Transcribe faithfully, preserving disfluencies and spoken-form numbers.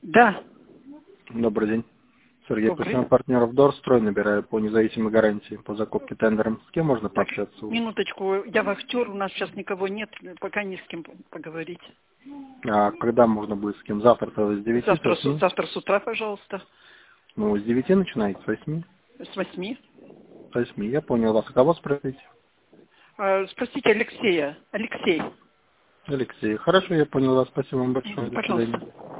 Да. Добрый день. Сергей, Добрый. посему партнеров Дорстрой набираю по независимой гарантии по закупке тендером. С кем можно Так, пообщаться? минуточку, я вахтер, у нас сейчас никого нет, пока не с кем поговорить. А когда можно будет с кем? Завтра-то с девяти, Завтра, с с, восьми? завтра с утра, пожалуйста. Ну, с девяти начинается, с восьми? С восьми. С восьми, я понял вас. А кого спросить? А, спросите Алексея. Алексей. Алексей. Хорошо, я понял вас. Спасибо вам большое. До свидания. Пожалуйста.